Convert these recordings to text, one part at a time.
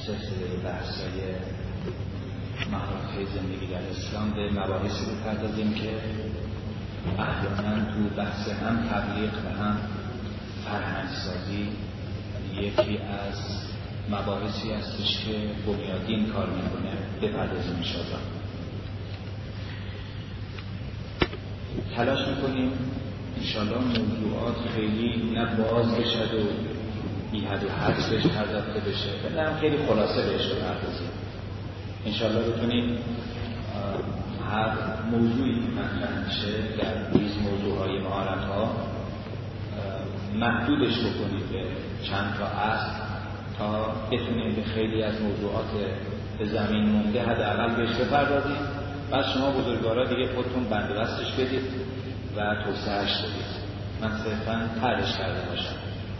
سلسله بحث‌های مهارت‌های زندگی در اسلام به مباحثی بپردازیم که احیانا تو بحث هم تبلیغ و هم فرهنگ‌سازی یکی از مباحثی هستش که بنیادین کار میکنه. بپردازیم انشاءالله. تلاش میکنیم انشاءالله موضوعات خیلی نه باز بشد و بی حد و حد بهش پرداخته بشه، نه خیلی خلاصه بهش بپردازیم. انشاءالله بتونیم هر موضوعی مطرح میشه در این موضوعهای مهارت‌ها محدودش بکنیم به چند تا اصل تا بتونیم به خیلی از موضوعات به زمین مونده حداقل بهش بپردازیم. بعد شما بزرگوارا دیگه خودتون بندوبستش بدید و توسعه‌اش بدید. من صرفاً طرحش کرده باشم.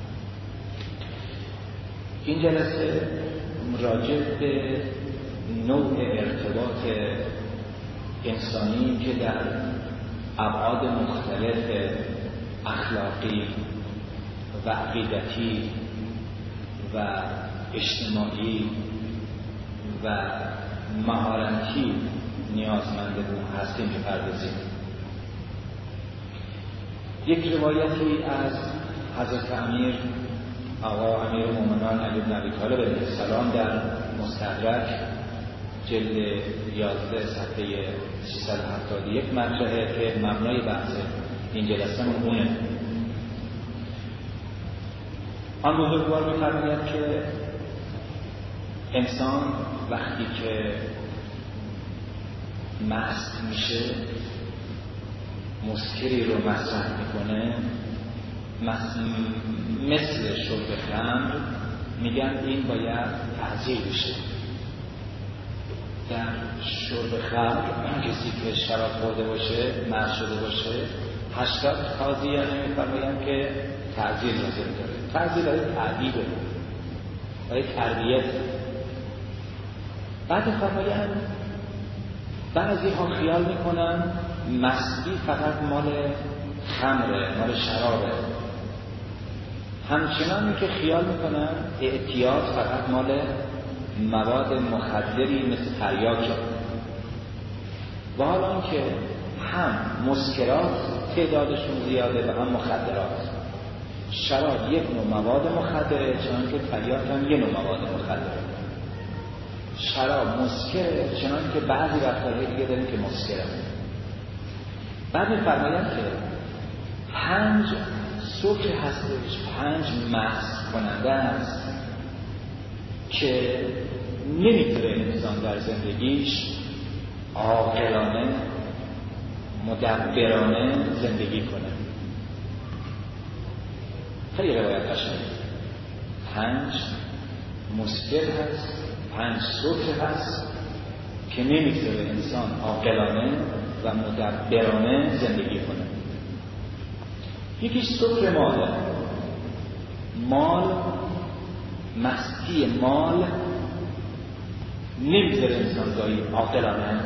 این جلسه راجع به نوع ارتباط انسانی که در ابعاد مختلف اخلاقی و عقیدتی و اجتماعی و مهارتی نیازمند اون هستیم بپردازیم. یک روایتی از حضرت امیر آقا امیرالمومنین علی بن ابی طالب علیه السلام در مستدرک جلد 11 صفحه 371 مطرحه که مبنای بحث این جلسه اونه. آن بزرگوار می‌فرماید که انسان وقتی که مست میشه مسکری رو مصرف میکنه مثل شرب خمر، میگن این باید تعزیر بشه. در شرب خمر کسی که شراب خورده باشه مست شده باشه 80 قاضیانه میفرماین که تعزیر لازم داره. تعزیر برای تعدیبه، برای تربیت. بعد فرماین بعضی ها خیال میکنن مستی فقط مال خمره، مال شرابه. همچنانی که خیال میکنن اعتیاد فقط مال مواد مخدری مثل تریاکه. و حالا که هم مسکرات تعدادشون زیاده و هم مخدرات. شراب یک نوع مواد مخدره، چنان که تریاک هم یک نوع مواد مخدره. شراب مسکره، چنان که بعضی رفتارهای دیگه داریم که مسکره. بعد می‌فرمایند که 5 سکر هستش، 5 مست کننده است که نمیتونه انسان در زندگیش عاقلانه مدبرانه زندگی کنه. خیلی روایت قشنگه. 5 مسکر هست، 5 سکر هست که نمیتونه انسان عاقلانه و مدبرانه زندگی کنه. یکیش سکر ماله. مال، مستی مال نمیذاره انسان گاهی عاقلانه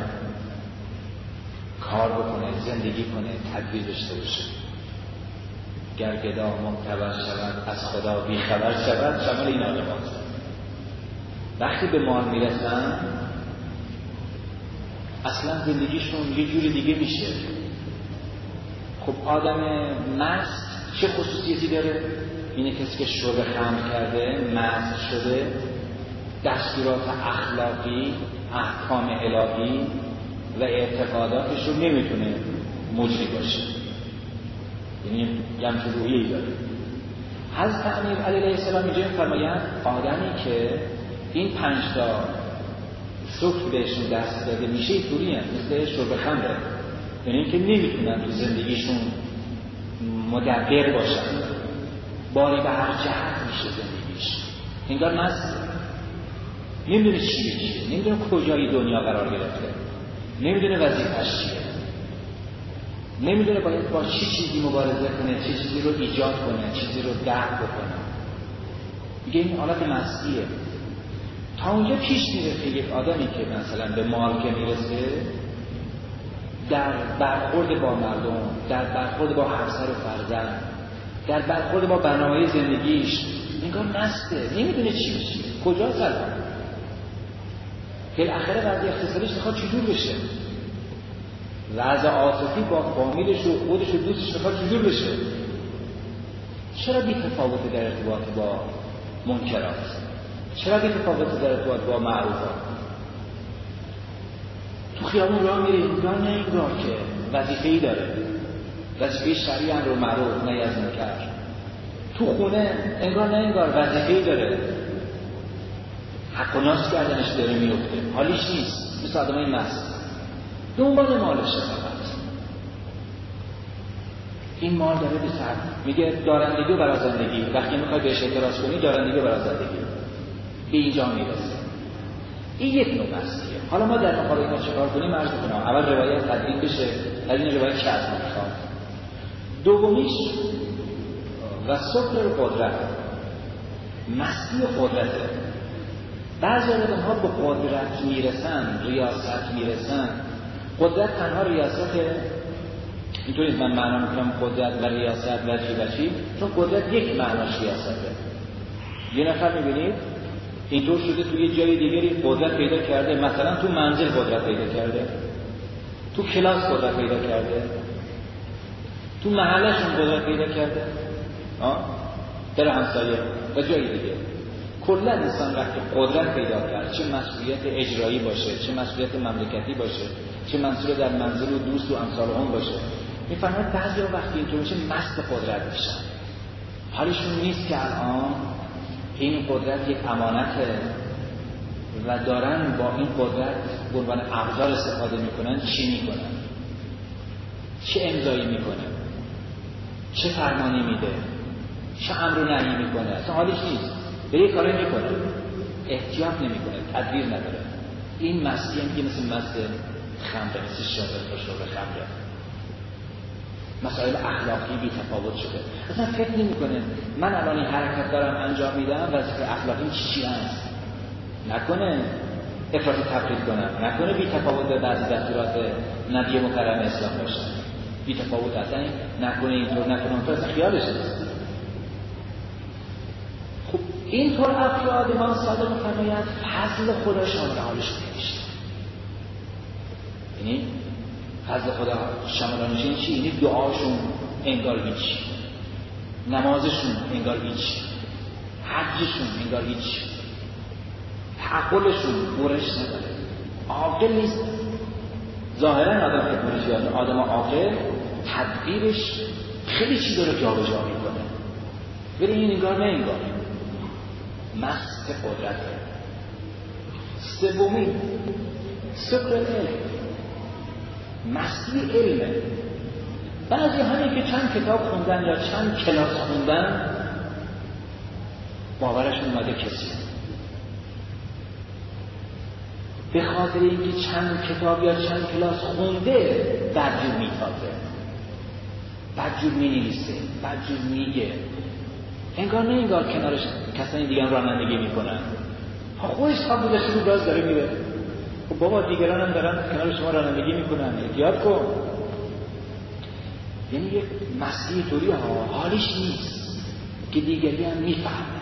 کار بکنه، زندگی کنه، تدبیر داشته باشه. گر گدا معتبر شود از خدا بیخبر شود، شامل این آدم‌هاست. وقتی به مال میرسن اصلا زندگیشون یه جوری دیگه میشه. خب آدم مست چه خصوصیتی داره؟ اینه کسی که شرب خمر کرده، مست شده، دستورات اخلاقی، احکام الهی و اعتقاداتش رو نمیتونه مجری باشه. یعنی همچون روحیه‌ای داره. حضرت امیر علیه السلام اینجا فرمایند آدمی که این 5 تا سکر بهشون دست داده میشه اینطوری هم مثل شرب خمره. یعنی اینکه نمیتونن تو زندگیشون مدبر باشن، باری به هر جهت میشه زندگیش. انگار مست، نمیدونه چیه، نمیدونه کجای دنیا قرار گرفته، نمیدونه وظیفه‌اش چیه، نمیدونه باید با چی چیزی مبارزه کنه، چه چیزی رو ایجاد کنه، چیزی رو دفع بکنه. میگه این حالت مستیه. تا اونجا پیش میره که یک آدمی که مثلا به مال که میرسه در برخورد با مردم، در برخورد با همسر و فرزند، در برخورد با برنامه زندگیش انگار مسته، نمیدونه چی میشه، کجا سلام. بالاخره وضع اقتصادیش میخواد چجور بشه، وضع عاطفی با فامیلش و خودش و دوستش میخواد چجور بشه. چرا بی تفاوت در ارتباط با منکرات؟ چرا بی تفاوت در ارتباط با معروفات؟ تو خیابون راه میره انگار نه انگار که وظیفه‌ای داره، وظیفه شرعی امر معروف نهی از منکر. تو خونه انگار نه انگار وظیفه‌ای داره، حق و ناس کردنش داره میفته، حالیش نیست، مثل آدمای مست دنبال مالشه فقط. این مال داره به سر میگه دارندگی و برازندگی. وقتی میخوای بهش اعتراض کنی دارندگی و برازندگی به اینجا میرسه. این یک نوع مستیه. حالا ما در مقابل اینا چیکار کنیم؟ عرض کنم اول روایت تدوین بشه، از این روایت چه از میخواد. دومیش و سکر قدرت، مستی قدرته. بعضی آدم‌ها به قدرت میرسن، ریاست میرسن. قدرت تنها ریاست اینطوری من معنا میکنم قدرت و ریاست و چی، چون قدرت یک معناش ریاسته. یه نفر میبینید اینطور شده توی جای دیگری قدرت پیدا کرده، مثلا تو منزل قدرت پیدا کرده، تو کلاس قدرت پیدا کرده، تو محلشون قدرت پیدا کرده، در همسایه و جای دیگه. کلا انسان وقتی قدرت پیدا کرد، چه مسئولیت اجرایی باشه، چه مسئولیت مملکتی باشه، چه مسئولیت در منزل و دوست و امثال هم باشه، میفهمن بعضیا وقتی اینطور میشه مست قدرت میشن. حالشون نیست که الان این قدرت یک امانته و دارن با این قدرت به عنوان ابزار استفاده میکنن. چی میکنن؟ چه امضایی میکنه؟ چه فرمانی میده؟ چه امر و نهی میکنه؟ اصلا حالش نیست، به یک کاری میکنه، احتیاط نمیکنه، تدبیر نداره. این مستی هم که مثل مست خمره، مثل شرب خمره. مسائل اخلاقی بی تفاوت شده. اصلا فکر نمی‌کنه من الان این حرکت دارم انجام میدم وظیفه اخلاقی چی هست؟ نکنه افراط تفرید کنم، نکنه بی تفاوت به بعضی دستورات نبی مکرم اسلام باشه. بی تفاوت اصلا نکنه اینطور نکنه اونطور، اصلا خیالش نیست. خب اینطور افراد امام صادق می‌فرماید فضل خدا شامل حالشون نمیشه. یعنی فضل خدا شاملانش این چی؟ یعنی دعاشون انگار هیچ، نمازشون انگار هیچ، حجشون انگار هیچ، تعقلشون برش نداره، عاقل نیست. ظاهرا آدم که برش داره، آدم عاقل تدبیرش خیلی چی داره جا به جا میکنه، ولی این انگار نه انگار مست قدرته. سومی سکر علم، مستی علمه. بعضی همین که چند کتاب خوندن یا چند کلاس خوندن باورشون اومده کسی به خاطر اینکه چند کتاب یا چند کلاس خونده بدجور میتازه، بدجور مینویسه، بدجور میگه، انگار نه انگار کنارش کسانی دیگران رانندگی میکنن. خودش هم بودش رو باز داره میره. خب بابا دیگران هم دارن کنار شما رانندگی میکنن، احتیاط کن. یعنی یک مستی طوری حالش نیست که دیگری هم میفهمه،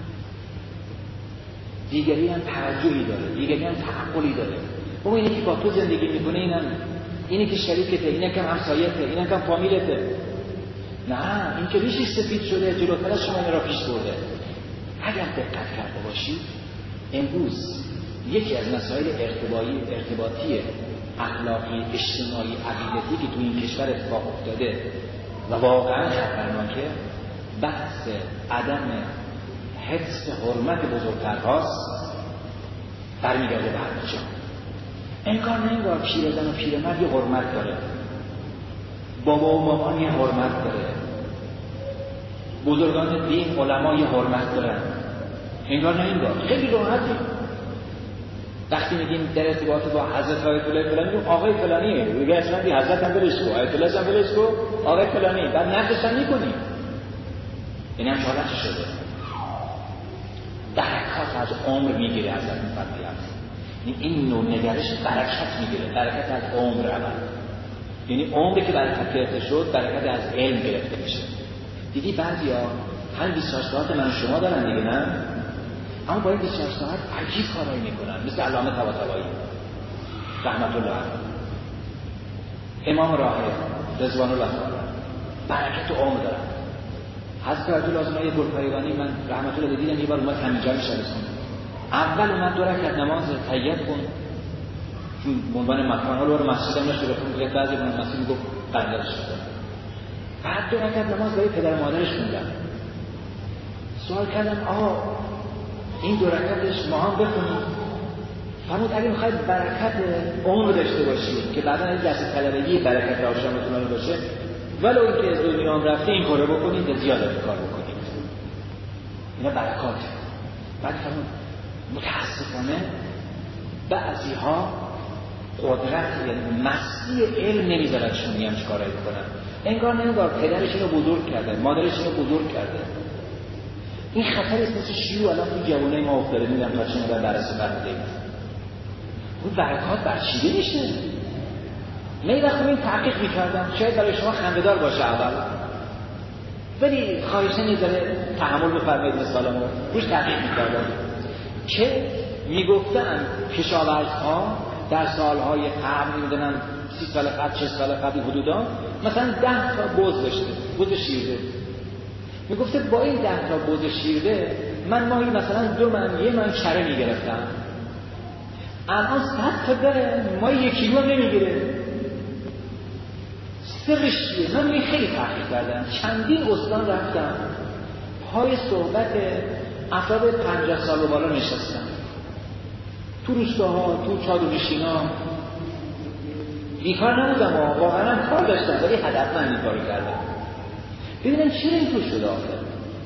دیگری هم توجهی داره، دیگری هم تعقلی داره. بابا اینی که با تو زندگی میکنه اینی که شریکته، اینی که همسایته، اینی که فامیلته. نه، این که ریشش سفید شده جلوتر از شما این را پیش برده. اگر دقت کرده باشید امروز یکی از مسائل ارتباطی اخلاقی، اجتماعی، عقیدتی که تو این کشور اتفاق افتاده و واقعا خطرناکه، بحث عدم حفظ حرمت بزرگترهاست. برمیگرده به همه جا. انگار نه انگار پیرزن و پیرمرد یه حرمت داره، بابا و مامان یه حرمت داره، بزرگان دین علما یه حرمت دارن. انگار نه انگار خیلی راحتی. وقتی میگیم در ارتباط با حضرت آیت الله فلانی، میگیم آقای فلانیه، میگه اصلا بی حضرت هم بلش کو، آیت الله هم بلش کو، آقای فلانی، بعد نقدش هم میکنی. این هم حالت شده. برکات از عمر میگیره از این فرمایش. این نوع نگرش برکت میگیره، برکت از عمر اول. یعنی عمری که برکت گرفته شد، برکت از علم گرفته میشه. دیدی بعضیا همین 28 ساعت من و شما دارن دیگه، نه؟ اما با این 24 ساعت عجیب کارایی میکنن، مثل علامه طباطبایی رحمت الله علیه، امام راهب رضوان الله تعالی، برکت و عمر دارن. حضرت عبدالله آزمایی گلپایگانی من رحمت الله دیدم یه بار اومد همینجا شبستون، اول اومد 2 رکعت نماز تحیت کن چون عنوان مکان ها رو مسجد هم نشده کنم، بعضی من مسجد میگفت قندرش شده، بعد 2 رکعت نماز برای پدر مادرش خوندن. سوال کردم آقا این 2 رکعتش ما هم بخونیم؟ فرمود اگه میخواید برکت عمر داشته باشید که بعدا این دست طلبگی برکت آشامتون باشه، ولو اینکه دنیا هم رفته این کارو بکنید زیاده کار بکنید، اینا برکاته. بعد فرمود متاسفانه بعضی‌ها قدرت یعنی مستی علم نمیذارنشون میگم چیکارایی بکنن، انگار پدرشون رو بزرگ کرده، مادرشون رو بزرگ کرده. این خطر است مثل شیوع الان تو جوانای ما افتاده، میگم تا چه مدت بررسی فرمودید اون برکات برچیده میشه. من وقتی این تحقیق میکردم شاید برای شما خنده‌دار باشه اول، ولی خواهشاً یه ذره تحمل بفرمایید مثالمو روش تحقیق میکردم که میگفتن کشاورزها در سالهای قبل میدونن 30 سال قبل 40 سال قبل حدودا مثلا 10 تا بز داشته، بز شیرده. میگفته با این 10 تا بز شیرده من ماهی مثلا 2 من 1 من کره میگرفتم، الان 100 تا داره ماهی 1 کیلو نمیگیره. سرش چیه؟ من خیلی تحقیق کردم، چندین استان رفتم، پای صحبت افراد 50 سال و بالا نشستم تو روستاها، تو چادرنشینا. بیکار نبودم، واقعا کار داشتم ولی هدفمند کار کردم. ببینم چرا اینطور شده آخر.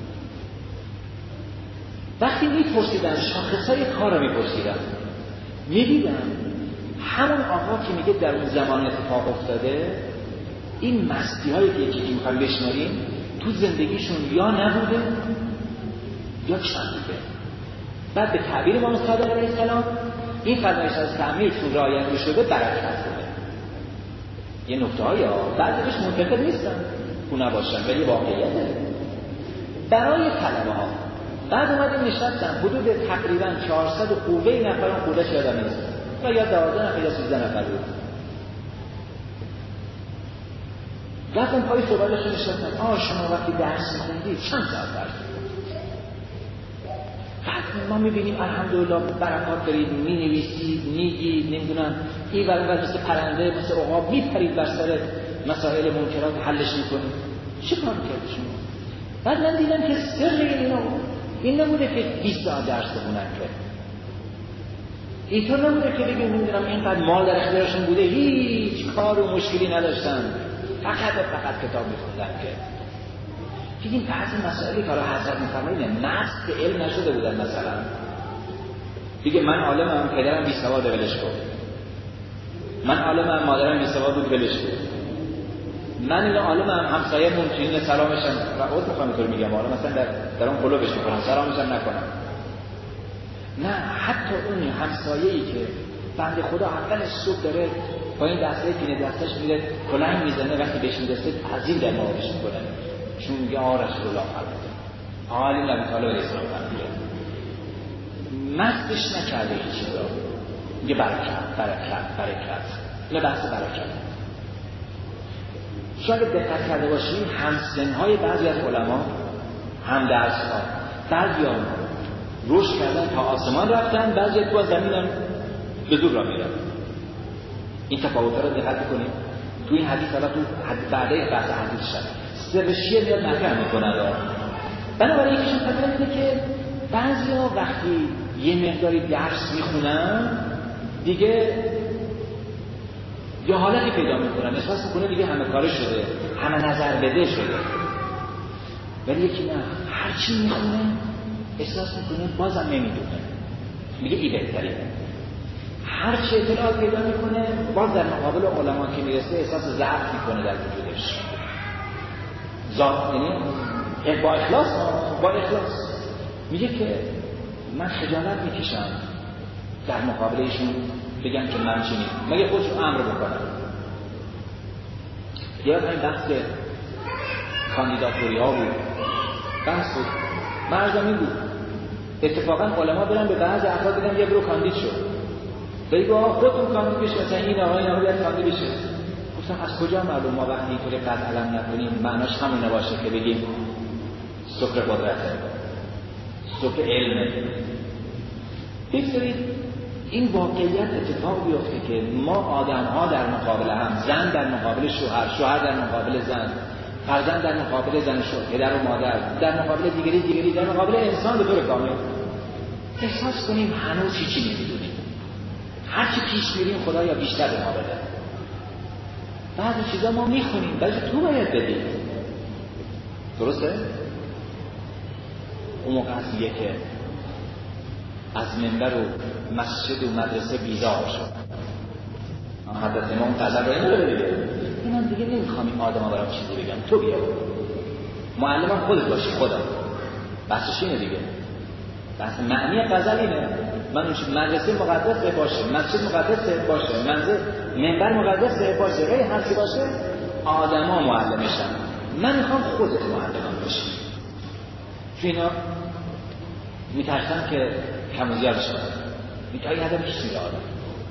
وقتی میپرسیدن شاخصهای کار رو میپرسیدن، میدیدم همون آقا که میگه در اون زمان اتفاق افتاده، این مستی هایی که یکی میخوایم بشماریم تو زندگیشون یا نبوده یا کم بوده. بعد به تعبیر امام صادق علیه السلام این فرمایش از تعمیرشون رعایت می‌شده برکت بوده. یه نکته هایی بعضیش منتقد نیستن او نباشن ولی واقعیته. برای طلبه ها بعد اومدیم نشستن حدود تقریبا 400 قوه نفران خودش یادم نیست و یا 12 نفر یا 13 نفر بود. رفتم پای صحبتشون نشستن، شما وقتی درس می‌خوندید چند ساعت درس می‌خوندید؟ بعد ما می‌بینیم الحمدلله برکات دارید، می‌نویسید، میگید، نمیدونم این ور مثل پرنده مثل عقاب میپرید بر سر مسائل منکرات حلش می‌کنید. چه کار می‌کردید شما؟ بعد من دیدم که سر این نبوده که 20 ساعت درس بخونن، که اینطور نبوده که بگیم نمیدونم اینقدر مال در اختیارشون بوده هیچ کار و مشکلی نداشتن فقط کتاب می‌خوندن. که دیدیم بعضی مسائلی که حضرت می‌فرمایند مست به علم نشده بودن. مثلا دیگه من عالمم، پدرم بی سواد ولش کن، من عالمم، مادرم بی سواد بود ولش کن، من این عالمم، همسایه‌مون چنین سلامشم رعوت می‌خوام اینطور میگم، حالا مثلا در اون قلوبش می‌کنم سلامشم نکنم. نه، حتی اون همسایه‌ای که بنده خدا اول صبح داره با این دسته پینه دستش میره کلنگ میزنه، وقتی بهش میرسه تعظیم در مقابلش میکنه، چون میگه رسول الله فرموده، علی نبی طالب علیه السلام فرموده. مستش نکرده هیچ چیزا، میگه برکت. اینه بحث برکت. شاید دقت کرده باشیم همسنهای بعضی از علما، هم درس‌ها، بعضی‌ها رشد کردن تا آسمان رفتن، بعضی تو از زمین هم به زور را میرن. این تفاوت‌ها رو دقت کنیم. تو این حدیث حالا تو بعده بحث حدیث شد سرشیه میاد مطرح میکنه. بنابراین یکیشون خاطر اینه که بعضیا وقتی یه مقداری درس میخونن دیگه یه حالتی پیدا میکنن، احساس میکنه دیگه همه کاره شده، همه نظر بده شده. ولی یکی نه، هرچی میخونه احساس میکنه بازم نمیدونه، میگه ای بهتره. هرچی اطلاع پیدا میکنه باز در مقابل علما که میرسه احساس ضعف میکنه در وجودش. یعنی با اخلاص میگه که من خجالت میکشم در مقابل ایشون بگم که من چی نیست، مگه خودشون امر بکنم. یاد این بحث کاندیداتوری ها بود، بحث بود، مرزمی بود، اتفاقا علما برن به بعض افراد بگن یه برو کاندید شد، بگید خودتون کاندید بشه، مثلا این آقا باید کاندید بشه. گفتم از کجا معلوم ما وقتی اینطوری قد علم نکنیم معناش همون نباشه که بگیم سکر قدرته، سکر علمه. بگذارید این واقعیت اتفاق بیفته که ما آدم ها در مقابل هم، زن در مقابل شوهر، شوهر در مقابل زن، فرزند در مقابل زن شوهر، پدر و مادر در مقابل دیگری در مقابل انسان به طور کامل احساس کنیم هنوز هیچی نمیدونیم، هرچی پیش میریم خدا یا بیشتر به ما بده. بعضی چیزا ما میخونیم بعضی تو باید بدیم. درسته؟ اون موقع هستیه که از منبر و مسجد و مدرسه بیزار شد. حضرت امام غزل رو اینو بگه اینا دیگه نمیخوام این آدم ها برام چیزی بگم، تو بیا معلمم خودت باشی، خدا بحثش اینه دیگه. بحث معنی غزل اینه من مدرسه مقدس باشه، مسجد مقدس باشه، منبر مقدس باشه، غیر هرچی باشه آدم ها معلمشن. من میخوام خودت معلمم باشی. چون اینا میترسم که کم و زیاد شد، میتایی آدم پیش میره آدم.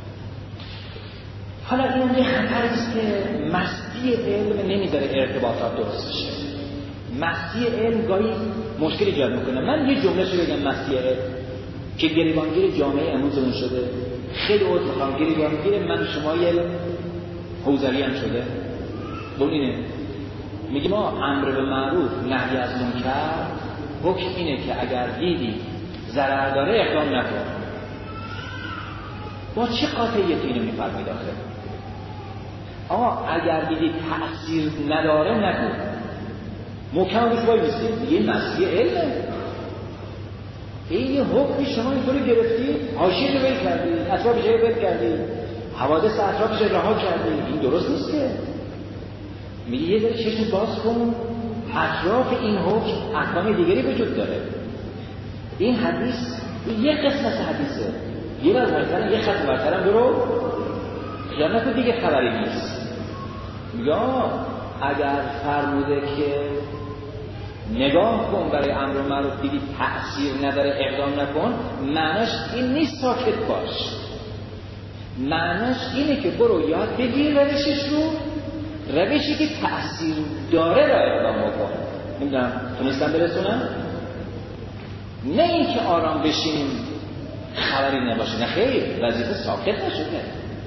حالا این یه خطریست که مستی علم نمیذاره ارتباطات درست بشه. مستی علم گاهی مشکل ایجاد میکنه. من یه جمله شو بگم مستی علم که گریبانگیر جامعه امروزمون شده. خیلی عذر میخوام، گریبانگیر من شما یه حوزوی هم شده. ببینید میگه ما امر به معروف نهی از منکر حکم اینه که اگر دیدی ضرر داره اقدام نکن. با چه قاطعیتی اینو میفرمایید آخه؟ آقا اگر دیدی تأثیر نداره نکن. محکم روش وای میستید دیگه. این مسئله علمه. این حکمی شما اینطوری گرفتی، حاشیه رو ول کردی، اطرافش رو ول کردی، حوادث اطرافش رو رها کردی، این درست نیست که. میگه یه ذره چشم باز کن، اطراف این حکم احکام دیگری وجود داره. این حدیث یه قسمت از حدیثه، یه بار برترم یه خط برترم برو خیال نکن دیگه خبری نیست. یا اگر فرموده که نگاه کن برای امر معروف دیدی تأثیر نداره اقدام نکن، معناش این نیست ساکت باش. معناش اینه که برو یاد بگیر روشش رو، روشی که تأثیر داره را اقدام بکن. نمیدونم تونستم برسونم؟ نه این که آرام بشینیم خبری نباشه، نه خیر، وظیفه ساکت نشده.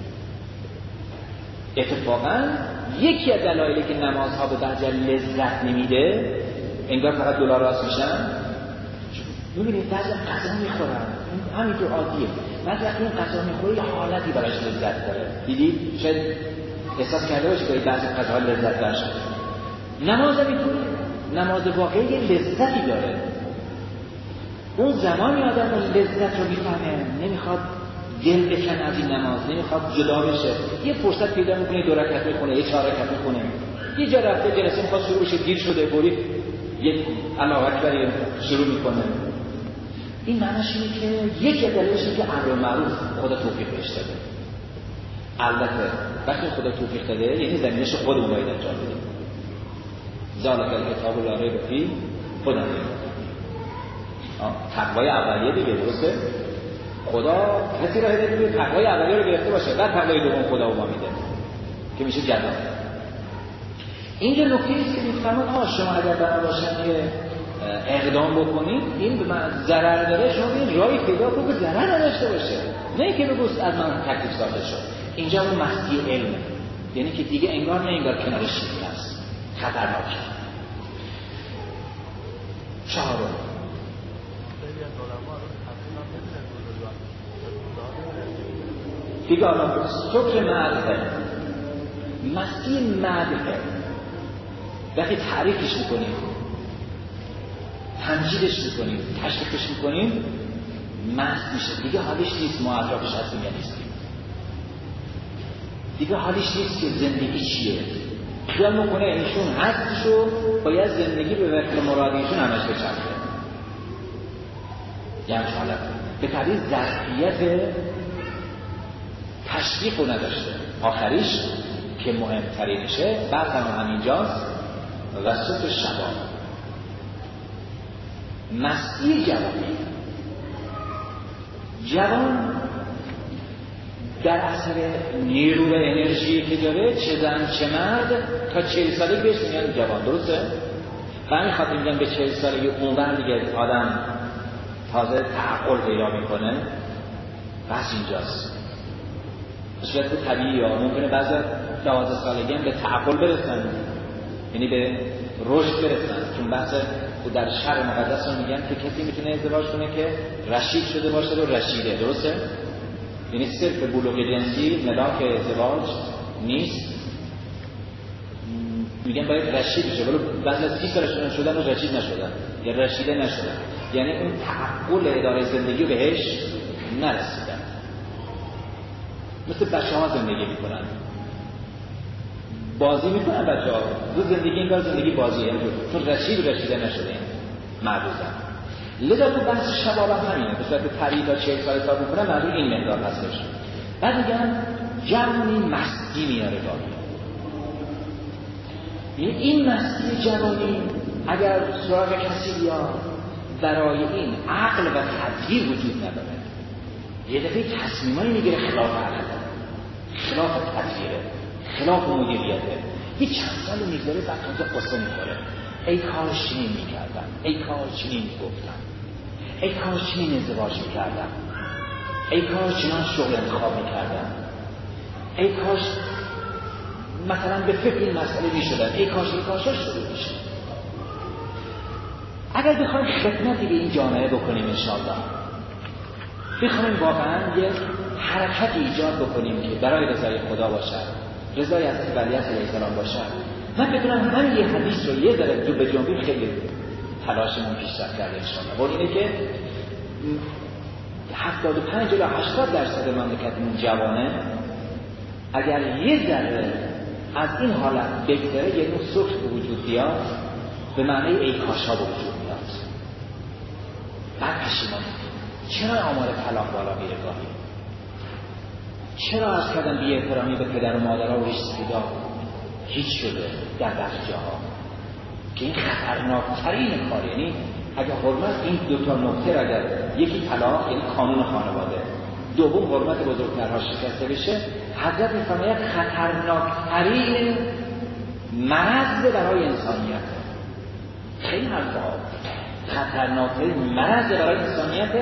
اتفاقا یکی از دلایلی که نمازها به بعضی لذت نمیده، انگار فقط دلار راست میشن. میبینید بعضی غذا میخورن همینطور عادیه، بعضی وقتی این غذا میخوره یه حالتی براش لذت داره. دیدی شاید احساس کرده باشی که بعضی غذاها لذت داشت. نماز هم اینطوره، نماز واقعی یه لذتی داره. اون زمانی آدم لذت رو میفهمه، نمیخواد دل بکن از این نماز، نمیخواد جدا بشه. یه فرصت پیدا میکنه 2 رکعت میخونه، یه 4 رکعت میخونه. یه جا رفته جلسه میخواد شروع بشه، دیر شده، برید یک الله اکبر شروع میکنه. این معنیش اینه که یکی از دلایلش اینه که امر معروف خدا توفیق بهش داده. البته وقتی خدا توفیق داده یعنی زمینش خودمون باید انجام بدیم. ذالک الکتاب لا ریب فیه خدا میگه. تقوای اولیه دیگه، درسته؟ خدا کسی را هدایت میده تقوای اولیه رو گرفته باشه، بعد تقوای دوم خدا رو میده که میشه جنت. اینجا نکته ایست که میفرماد شما اگر بنا باشن که اقدام بکنید این به من ضرر داره، شما این راهی پیدا کنید که ضرر نداشته باشه، نه که بگوست از من تکلیف ساده شد. اینجا اون مستی علمه، یعنی که دیگه انگار نه انگار کنارش چیزی هست، خطرناکه. چهارم دیگه آنها سکر معدفه، مستی معدفه وقتی تعریفش میکنیم، تمجیدش میکنیم، تشریفش میکنیم، مست میشه. دیگه حالش نیست ما اطرافش هستیم یا نیستیم، دیگه حالش نیست که زندگی چیه. خیال میکنه ایشون هستشو باید زندگی به وقت مرادیشون همش بچرخه. یعنی حالت به تعبیر ظرفیت تشویق رو نداشته. آخریش که مهمترینشه بعد همینجاست و سکر شباب، مستی جوانی. جوان در اثر نیرو و انرژی که داره چه زن چه مرد تا 40 سالگی بهش میگن جوان، درسته؟ و همین خاطر میگن به 40 سالگی اونور دیگه آدم تازه تعقل پیدا میکنه. بس اینجاست به صورت طبیعی ها ممکنه بعضی 12 سالگی هم به تعقل برسن، یعنی به رشد برسن، چون بحث در شرع مقدس رو میگن که کسی میتونه ازدواج کنه که رشید شده باشه و رشیده، درسته؟ یعنی صرف بلوغ جنسی ملاک ازدواج نیست، میگن باید رشید بشه، ولی بعضی از 30 سالشون شدن و رشید نشدن یا رشیده نشدن، یعنی اون تعقل اداره زندگی بهش نرسیدن. مثل بچه ها زندگی میکنن، بازی میکنن بچه ها، دو زندگی این کار زندگی بازی، چون رشید و رشیده نشده معروضن. لذا تو بحث شباب همینه، به صورت طبیعی تا 40 سال کار میکنن، معروض این مقدار هستش. بعد میگن جوانی مستی میاره گاهی. این مستی جوانی اگر سراغ کسی یا برای این عقل و تدبیر وجود نداره، یه دفعه تصمیمایی میگیره خلاف عقل، خلاف تدبیره، خلاف مدیریته، یه چند سال میگذاره بعد تازه قصه میخوره، ای کاش چنین میکردم، ای کاش چنین میگفتم، ای کاش چنین ازدواج میکردم، ای کاش چنان شغل انتخاب میکردم، ای کاش مثلا به فکر این مسئله میشدن، ای کاش شده میشه. اگر بخوایم خدمتی به این جامعه بکنیم انشاءالله، بخوایم واقعا یه حرکتی ایجاد بکنیم که برای رضای خدا باشد، رضای حضرت ولیعصر علیه السلام باشد، من بدونم همین یه حدیث رو یه ذره دو به جنبیم خیلی تلاشمون پیشرفت کرده انشاءالله. و اینه که 75 الی 80% مملکتمون جوانه، اگر یه ذره از این حالت بگذره یه نوع سکت به وجود بیاد، به معنی ای کاشا به وجود میاد، بعد پشیمانی. چرا آمار طلاق بالا میره گاهی؟ چرا عرض کردم بی احترامی به پدر و مادرها و ریشسفیدا هیچ شده در بعضی جاها که این خطرناکترین کار، یعنی اگر حرمت این دوتا نکته را اگر یکی طلاق یعنی قانون خانواده، دوم حرمت بزرگترها شکسته بشه، حضرت میفرماید خطرناکترین مرض برای انسانیت. خیلی حرفا خطرناکترین مرض برای انسانیت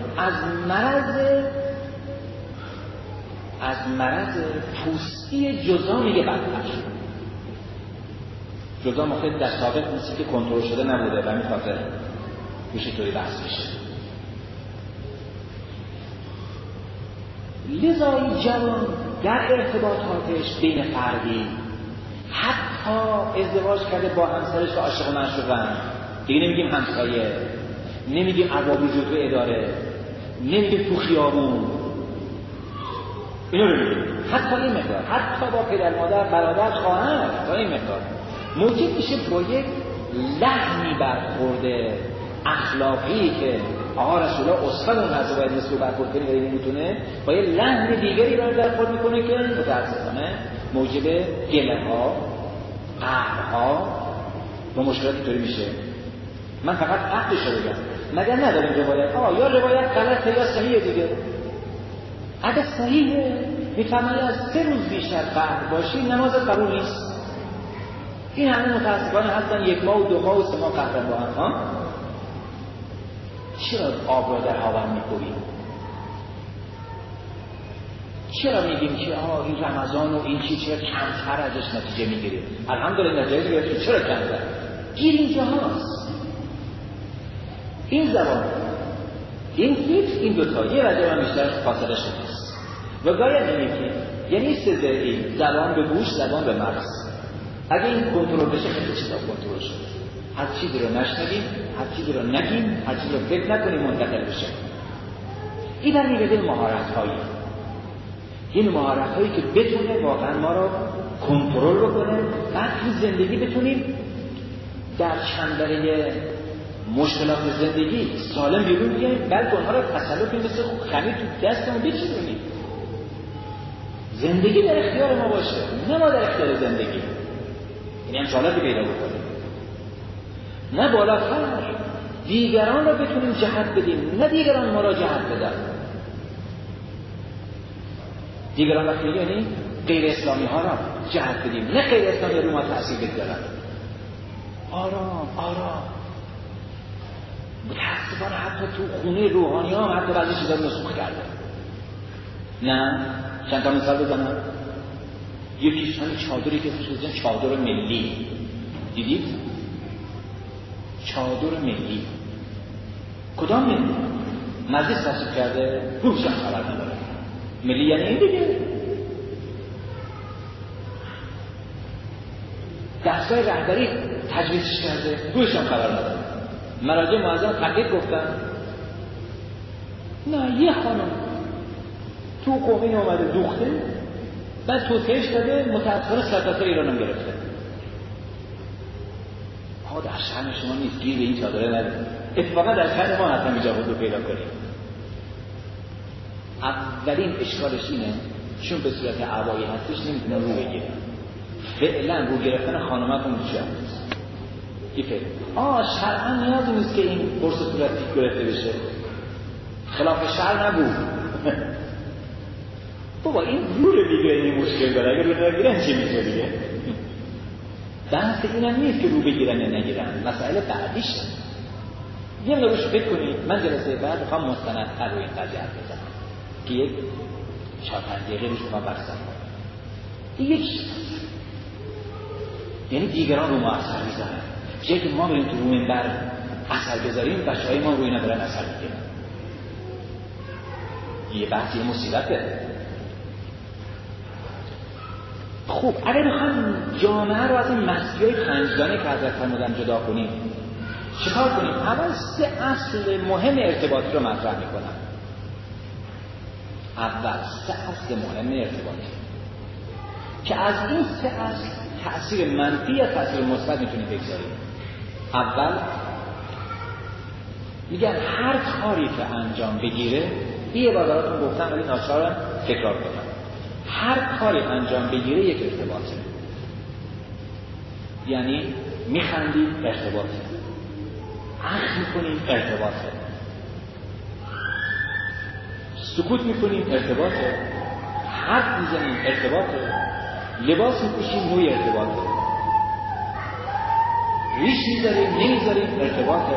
از مرض پوستی جزا میگه بدتر. جزا مخیط در سابق مثل که کنترل شده نبوده و همین خاطر میشه توی بحث میشه. لذا این جوان در ارتباطاتش بین فردی حتی ازدواج کرده با همسرش و عاشق و معشوقن، دیگه نمیگیم همسایه، نمیگیم ارباب وجود و اداره، نمیگیم تو خیابون، اینو رو میگیم. حتی این مقدار، حتی با پدر مادر برادر خواهر، تا این مقدار موجب میشه با یک لحنی برخورده اخلاقی که آقا رسول الله اصلا اون حضر باید مثل برخورد کنی ولی نمیتونه، با یک لحن دیگری رو برخورد میکنه که متاسفانه موجب گله ها، قهرها و مشکلاتی طوری میشه. من فقط عقلش رو بگم، مگر نداریم روایت یا روایت غلطه یا صحیحه دیگه. اگه صحیحه میفرماید از 3 روز بیشتر قهر باشی نماز قبول نیست. این همه متاسفانه هستن 1 ماه و 2 ماه و 3 ماه قهرن با هم ها؟ چرا آب را در هاون میکنیم؟ چرا میگیم که این رمضان و این چرا کمتر ازش نتیجه میگیریم؟ الحمدلله نتیجه گرفتیم، چرا کمتر؟ گیر اینجا هست. این زبان، این فکر، این دوتا یه وجه من بیشتر فاصله شده است و گاید نمیگیم، یعنی سزدهی زبان به گوش، زبان به مغز. اگه این کنترل بشه خیلی چیزا کنترل شده. هر چیزی رو نشنویم، هر چیزی رو نگیم، هر چیزی رو فکر نکنیم منتقل بشه. این در میگه مهارت‌هایی، این مهارت‌هایی که بتونه واقعا ما رو کنترل بکنه، بعد تو زندگی بتونیم در چنبره مشکلات زندگی سالم بیرون بیاییم، بلکه اونها رو تسلط کنیم مثل خمیر تو دستمون بچینیم. زندگی در اختیار ما باشه، نه ما در اختیار زندگی. این هم سوالاتی پیدا بکنیم، نه بالاتر دیگران را بتونیم جهت بدیم، نه دیگران ما را جهت بدن. دیگران وقتی یعنی غیر اسلامی ها را جهت بدیم، نه غیر اسلامی رو ما تأثیر بگذارن. آرام آرام. متاسفانه حتی تو خونه روحانی ها حتی بعضی چیزا رو نسوخ کرده. نه چند تا مثال بزنم. یکیش همین چادری که بزنن چادر ملی، دیدید؟ چادر ملی کدام ملی؟ مجلس تصویب کرده، روش هم خبر نداره. ملی یعنی این دیگه. دستگاه رهبری تجویزش کرده، روش هم خبر نداره. مراجع معظم تحقیق گفتن نه یه خانم تو قومین اومده دوخته، بعد توطئه‌اش داده، متأسفانه سرطان ایران هم گرفته. ها در شأن شما نیست، گیر به این چادره نده. اتفاقا در شأن ما حتما ایجاب رو پیدا کنیم. اولین اشکالش اینه چون به صورت عبایی هستش نمیتونه رو بگیره. فعلا رو گرفتن خانماتون میشه این فعلا شرعا نیازی نیست که این قرص پلاستیک گرفته بشه، خلاف شرع نبود. بابا این رو دیگه این مشکل داره، اگر رو نگیرن چی میشه دیگه؟ بحث این هم نیست که رو بگیرن یا نگیرن، مسئله بعدیشه. یه مدارش فکر کنید. من جلسه بعد میخوام مستندتر رو این قضیه حرف بزنم که یک 4-5 دقیقه روش میخوام بحث کنم. یک یعنی دیگران رو ما اثر میذارن، جایی که ما بریم تو رو منبر اثر بذاریم، بچه‌های ما روی ندارن اثر میگیرن. یه بحث یه مصیبته. خوب اگر بخوایم جامعه رو از این مسئله خنجدانه که حضرت فرمودن جدا کنیم چیکار کنیم؟ اول 3 اصل مهم ارتباطی رو مطرح میکنم. اول 3 اصل مهم ارتباطی که از این 3 اصل تأثیر منفی یا تأثیر مثبت میتونیم بگذاریم. اول میگن هر کاری که انجام بگیره، این عباراتون گفتم ولی ناچارم تکرار کنم، هر کاری انجام بگیره یک ارتباطه. یعنی میخندیم ارتباطه، اخم میکنیم ارتباطه، سکوت میکنیم ارتباطه، حرف میزنیم ارتباطه، لباس میپوشیم روی ارتباطه، ریش میذاریم نمیذاریم ارتباطه.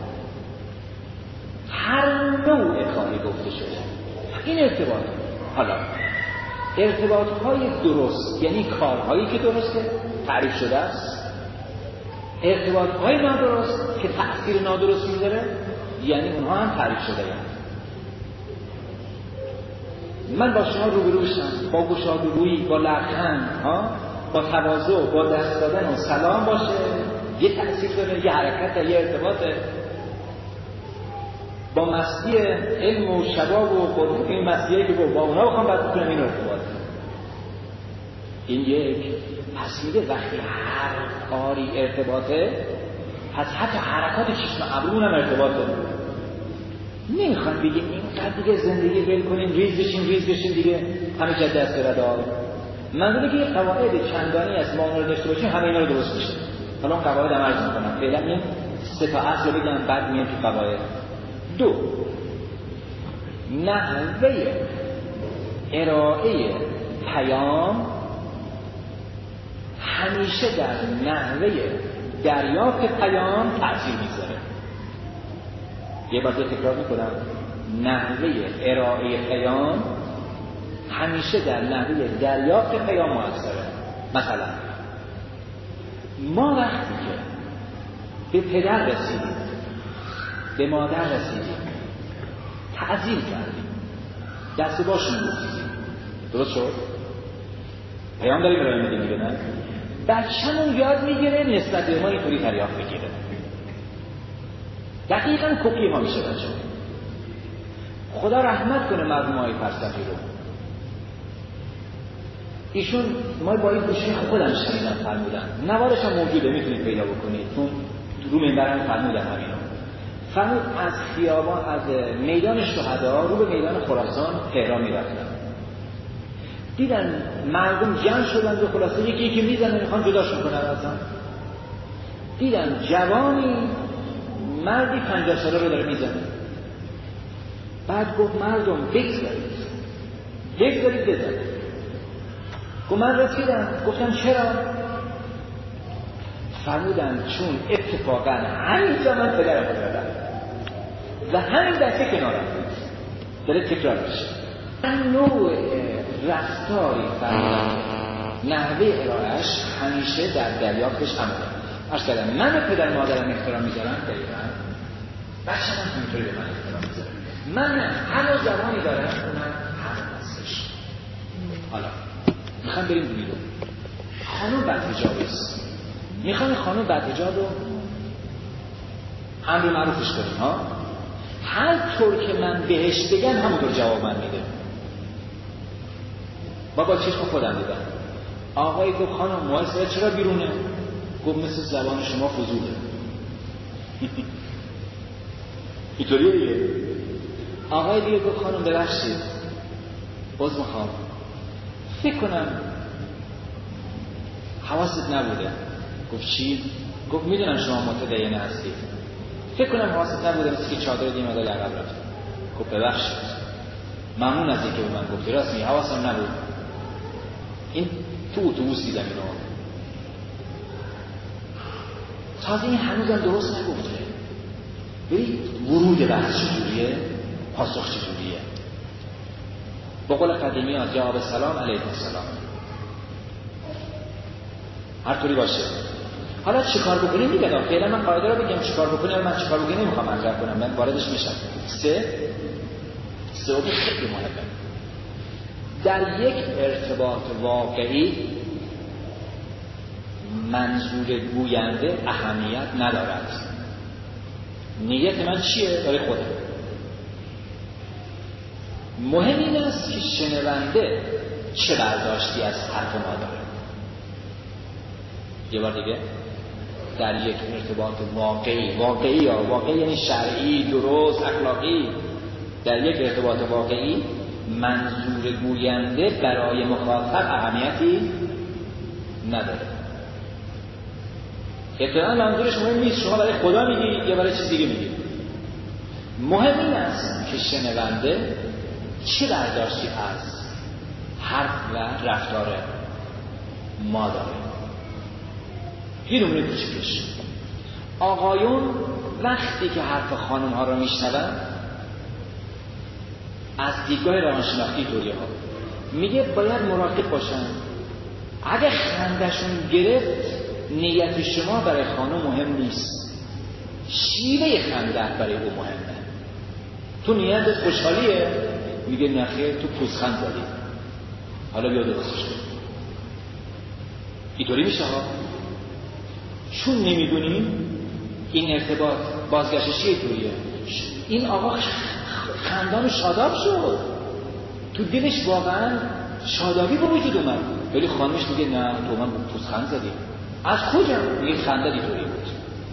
هر نوع کاری گفته شده این ارتباطه. حالا ارتباطهای درست یعنی کارهایی که درسته تعریف شده است، ارتباطهای نادرست که تأثیر نادرست میذاره یعنی اونها هم تعریف شده است. من با شما روبرو بشم با گشادگویی، با لبخند، با تواضع، با دست دادن و سلام باشه، یه تأثیر داره، یه حرکت، یه ارتباطه. با مستی علم و شباب و قدرت این مسیحی که با اونا بخوام بعد بکنم این ارتباطه. این یک پس میده وقتی هر کاری ارتباطه، پس حتی حرکات چشم ابرون هم ارتباطه. نمیخوان بگیم اینقدر دیگه زندگی ول کنیم، ریز بشیم دیگه همه جا دست برده. منظوره که یه قواعد چندانی از ما رو داشته باشیم همه اینا رو درست میشه. حالا اون قواعد هم عرض میکنم، فعلا این 3 تا اصل رو بگم بعد میام تو قواعد. 2 نحوه ارائه پیام همیشه در نحوه دریافت پیام تأثیر میذاره. یه بار تکرار میکنم، نحوه ارائه پیام همیشه در نحوه دریافت پیام مؤثره. مثلا ما وقتی که به پدر رسیدیم، به مادر رسیدیم، تعظیم کردیم، دست باشون بودیم، درست شد؟ پیام داریم ارائه میدیم دیگه نه؟ بچه‌مون یاد میگیره نسبت به ما اینطوری دریافت بگیره. دقیقاً کپی ما میشه بچه. خدا رحمت کنه مرحوم آقای فلسفی رو. ایشون ما با این گوشه خودم شنیدم فرمودن، نوارش هم موجوده میتونید پیدا بکنید، چون رو منبر هم فرمودن همینو. فرمود از خیابان، از میدان شهدا رو به میدان خراسان تهران میرفتن، دیدن مردم جمع شدن و خلاصه یکی میزنه میخوان جداشون کنن اصلا. دیدن جوانی مردی 50 ساله رو داره میزنه. بعد گفت مردم بگذارید بگذارید بزنه. گفت من رسیدم. گفتم چرا؟ فرمودن چون اتفاقا همینجا من پدرم رو دادم و همین دسته کنارم داره تکرار میشه. این نوع رفتاری فرمودن نحوه ارائهش همیشه در دریافتش عمله. عرض کردم من به پدر مادرم احترام میذارم، دقیقا بچه من همینطوری به من احترام میذارم. من هنوز زمانی دارم اونم هم هستش. حالا میخوام بریم بیرون. خانم بدحجابیست، میخوام خانم بدحجاب رو امر معروفش کنیم ها. هر طور که من بهش بگم همونطور جواب من میده. با چشم خودم دیدم. آقای گفت خانم موهای سرت چرا بیرونه؟ گفت مثل زبان شما فضوله. اینطوریه دیگه. آقای دیگه گفت خانم ببخشید باز میخوام فکر کنم حواست نبوده. گفت چی؟ گفت میدونم شما متدین هستید، فکر کنم حواست نبوده مثل که چادر دیم مدال عقب رفت. گفت ببخشید ممنون از اینکه به من گفتی، راست میگی حواسم نبود. این تو اتوبوس دیدم اینو. تازه این هنوزم درست نگفته. برید ورود بحث چجوریه، پاسخ چجوریه. با قول قدیمی ها جواب سلام علیکم السلام. هر طوری باشه. حالا چیکار بکنیم میگم. فعلا من قاعده رو بگم چیکار بکنیم. من چیکار بکنیم نمیخوام انجام کنم، من واردش میشم. سه خیلی مهمه. در یک ارتباط واقعی منظور گوینده اهمیت ندارد. نیت من چیه؟ برای خودم. مهم این است که شنونده چه برداشتی از حرف ما داره. یه بار دیگه، در یک ارتباط واقعی یعنی شرعی، درست، اخلاقی، در یک ارتباط واقعی منظور گوینده برای مخاطب اهمیتی نداره. ابتداء منظورش مهم نیست شما برای خدا میگی یا برای چیز دیگه میگی. مهم این است که شنونده چه برداشتی از حرف و رفتار ما داره. یه نمونه کوچیکش، آقایون وقتی که حرف خانم ها رو میشنون از دیدگاه روانشناختی طوریه ها میگه باید مراقب باشن. اگه خندشون گرفت نیت شما برای خانم مهم نیست، شیوه خنده برای او مهمه. تو نیتت خوشحالیه، میگه نخیر تو پوزخند زدی، حالا بیا درستش کن. اینطوری میشه ها. چون نمیدونیم این ارتباط بازگشتش اینطوریه. این آقا خندان شاداب شد، تو دلش واقعا شادابی به وجود اومد، ولی خانمش میگه نه تو من پوزخند زدی. از کجا؟ میگه خنده اینطوری بود.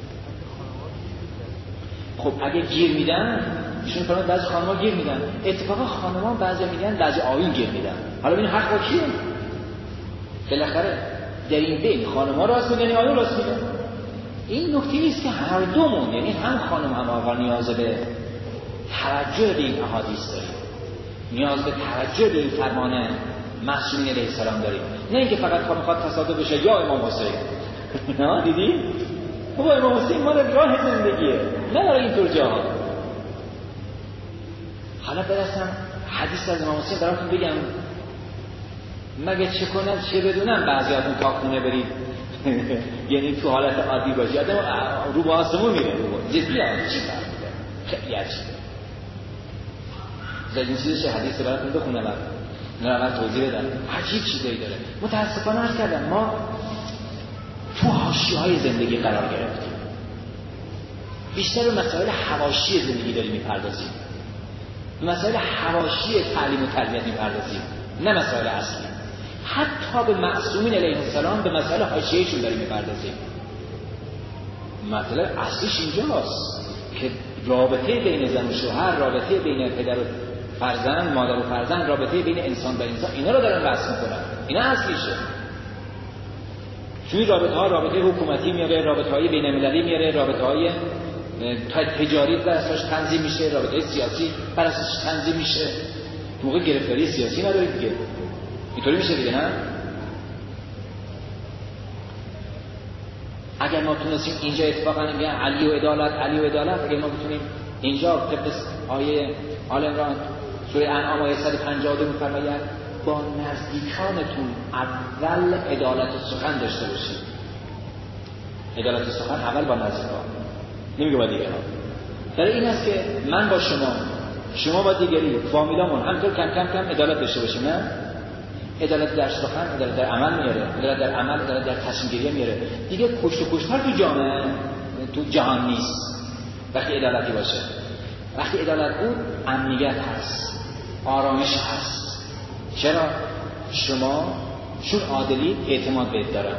خب اگه گیر میدن، ایشون فرمود بعضی خانم‌ها گیر میدن. اتفاقا خانم‌ها بعضی میگن بعضی آیین گیر میدن. حالا ببین حق با کیه؟ بالاخره در این بین خانم‌ها راست میگن یا آیین راست میگن. این نکته ایست که هر دومون، یعنی هم خانم هم آقا نیاز به توجه به این احادیث داریم، نیاز به توجه به این فرمان معصومین علیه السلام داریم. نه اینکه فقط میخواد تصادف بشه یا امام حسین. نه دیدی؟ بابا امام حسین مال راه زندگیه، نه برای اینطور جاها. حالا برسم حدیث از امام حسین براتون بگم، مگه چه کنم چه بدونم بعضیاتون تا خونه برید یعنی تو حالت عادی باشی آدم رو به آسمون میره. جدی ها چی فرق میده؟ خیلی عجیبه. این چیزش حدیث براتون بخونم، نه توضیح بدم. عجیب چیزایی داره. متاسفانه عرض کردم ما تو حاشیه‌های زندگی قرار گرفتیم. بیشتر به مسائل حواشی زندگی داریم میپردازیم. به مسائل حواشی تعلیم و تربیت میپردازیم، نه مسائل اصلی. حتی به معصومین علیه السلام به مسائل حاشیه‌شون داریم میپردازیم. مطلب اصلیش اینجاست که رابطه بین زن و شوهر، رابطه بین پدر و فرزند، مادر و فرزند، رابطه بین انسان و انسان، اینا رو دارن بحث میکنن. اینا اصلیشه. چون رابطه‌ها رابطه حکومتی میاره، رابطه‌های بین‌المللی میاره، رابطه‌های تجاری بر اساسش تنظیم میشه، رابطه سیاسی بر اساسش تنظیم میشه. موقع گرفتاری سیاسی ندارید دیگه. اینطوری میشه دیگه نه؟ اگر ما تونستیم اینجا اتفاقا میگن علی و عدالت، اگر ما بتونیم اینجا طبق آیه آل عمران سوره انعام آیه 152 میفرماید با نزدیکانتون اول عدالت سخن داشته باشید. عدالت سخن اول با نزدیکان، نمیگه با دیگران. برای این است که من با شما با دیگری، فامیلامون همینطور کم کم عدالت داشته باشیم. نه عدالت در سخن، عدالت در عمل میاره، عدالت در عمل، عدالت در تصمیم گیری میاره. دیگه کشت و کشتار تو جامعه، تو جهان نیست وقتی عدالتی باشه. وقتی عدالت بود امنیت هست، آرامش هست. چرا؟ شما چون عادلی اعتماد بهت دارن،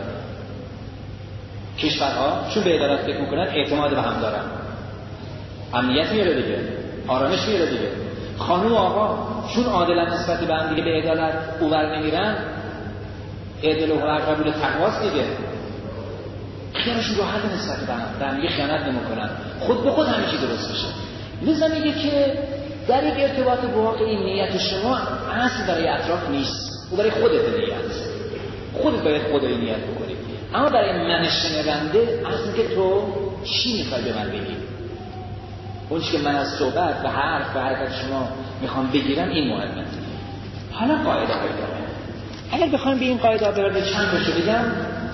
کشورها چون به عدالت فکر میکنن اعتماد به هم دارن، امنیت میاره دیگه، آرامش میاره دیگه. خانم و آقا چون عادلن نسبت به هم دیگه به عدالت اوور نمیرن، عدل و قبول تقواست دیگه، خیالشون راحت نسبت به هم دیگه خیانت نمیکنن، خود به خود همه چی درست میشه. لذا میگه که در یک ارتباط واقعی نیت شما اصل برای اطراف نیست، او برای خودت نیت، خودت باید خدای نیت بکنی. اما برای من شنونده اصل که تو چی میخوای به من بگی، اون چی که من از صحبت و حرف و حرکت شما میخوام بگیرم این مهمه. حالا قاعده هایی داره. اگر بخوایم به این قاعده ها برده چند تاشو بگم،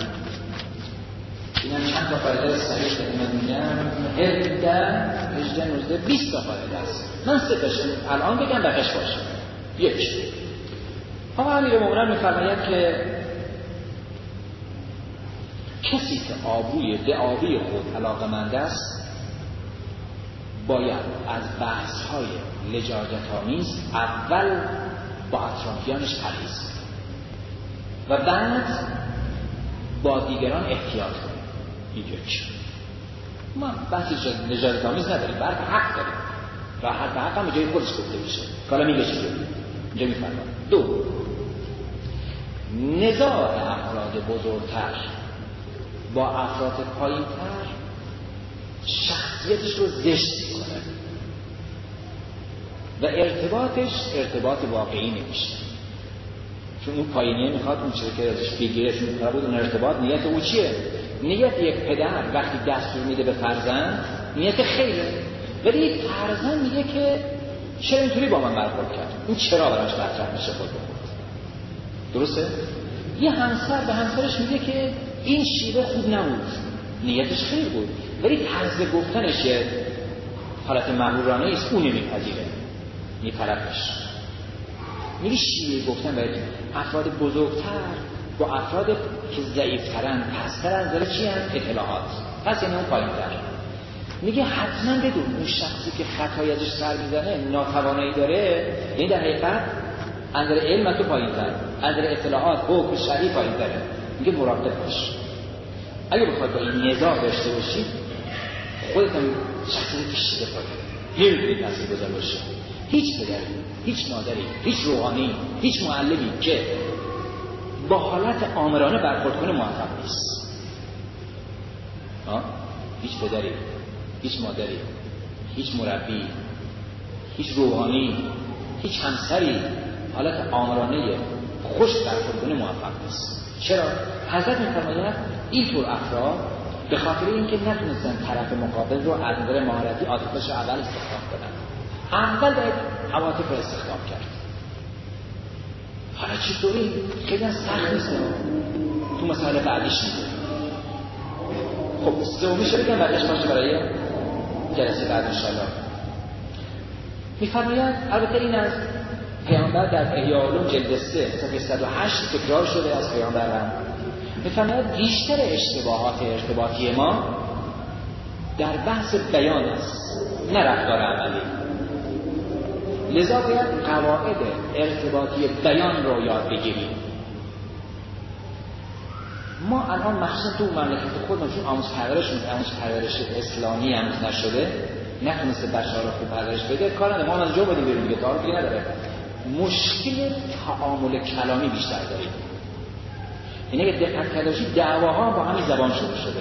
اینم چند تا قاعده صحیح خدمت میگم، 17 18 19 20 تا قاعده است. من 3 تاشو الان بگم بقیش باشه. 1 آقا امیرالمومنین میفرماید که کسی که آبروی دعاوی خود علاقه‌مند است باید از بحث‌های لجاجت‌آمیز اول با اطرافیانش پرهیز و بعد با دیگران احتیاط کنه. یک ما بحث لجاجت‌آمیز نداریم، بلکه حق داریم و حق هم جای خودش گفته میشه. حالا میگه چی؟ اینجا میفرماید 2 نزاع افراد بزرگتر با افراد پایین‌تر شخصیتش رو زشت میکنه و ارتباطش ارتباط واقعی نمیشه، چون اون پایینیه میخواد اون چیزی که ازش بگیره، چون قرار بود اون ارتباط نیت او چیه؟ نیت یک پدر وقتی دستور میده به فرزند نیت خیره، ولی یک فرزند میگه که چرا اینطوری با من برخورد کرد، این چرا براش مطرح میشه خود به خود. درسته؟ یه همسر به همسرش میگه که این شیوه خوب نبود، نیتش خیر بود، ولی طرز گفتنش حالت مغرورانه است، اون نمیپذیره، میپرفش. میگه شیوه گفتن باید افراد بزرگتر با افراد که ضعیفترن، پسترن، داره چی هم؟ اطلاعات، پس این اون پایین‌تر. میگه حتما بدون اون شخصی که خطایی ازش سر میزنه ناتوانایی داره، یعنی در حقیقت اندر علم تو پایین‌تر، اندر اطلاعات حکم شرعی پایین‌تره. میگه مراقب باش. اگه بخواد با این نزاع داشته باشی خودت هم شخصیت کشیده پایین، نمیتونی تاثیر گذار باشی. هیچ پدری، هیچ مادری، هیچ روحانی، هیچ معلمی که با حالت آمرانه برخورد کنه موفق نیست. هیچ پدری، هیچ مادری، هیچ مربی، هیچ روحانی، هیچ همسری حالت آمرانه خوش برخورد کنه موفق نیست. چرا؟ حضرت می‌فرماید اینطور افراد به خاطر اینکه نتونستن طرف مقابل رو از نظر مهارتی عاطفش اول استخدام کنن، اول باید عواطف رو استخدام کرد. حالا چطوری؟ خیلی سخت نیست، تو مسائل بعدیش میگه. خب سومیش رو بگم بعدش باشه برای جلسه بعد انشاءالله. می‌فرماید البته این از پیامبر در احیاء علوم جلد 3 صفحه 108 تکرار شده از پیامبرم. می‌فرماید بیشتر اشتباهات ارتباطی ما در بحث بیان است، نه رفتار عملی. لذا باید قواعد ارتباطی بیان رو یاد بگیریم. ما الان مخصوصا تو مملکت خودمون چون آموزش پرورش اسلامی هنوز نشده، نتونسته بچه‌ها رو خوب پرورش بده، کار نداره، ما از جا بدیم بریم دیگه، تعارفی نداره. مشکل تعامل کلامی بیشتر داریم. یعنی اگه دقت کرده باشید دعواها با همین زبان شروع شده.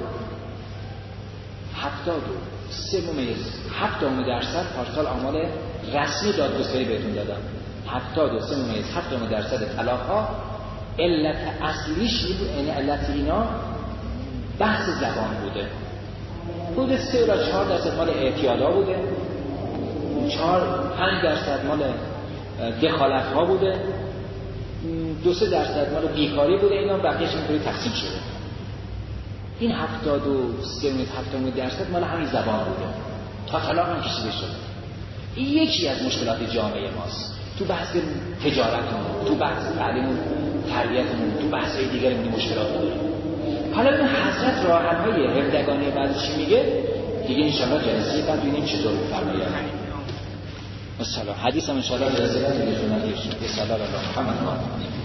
73% پارسال آمار رسمی دادگستری بهتون دادم. 73.7% طلاق‌ها علت اصلیش یعنی علت اینا بحث زبان بوده. حدود 3 تا 4% مال اعتیادا بوده، 4-5% مال دخالت‌ها بوده، 2-3% مال بیکاری بوده. اینا بقیه‌اش اینطوری تقسیم شده. این 73.7% مال همین زبان بوده. تا طلاق هم کشیده شده. این یکی از مشکلات جامعه ماست. تو بحث تجارتمون، تو بحث تعلیممون، تربیتمون، تو بحث‌های دیگرمون مشکلات داریم. حالا این حضرت راه حل‌های هردگانی بعد چی میگه؟ دیگه ان شاءالله جلسه بعد ببینیم چطور می‌فرمایید. مثلا حدیثم ان شاءالله در زمینه جمعه صلی الله علیه و محمد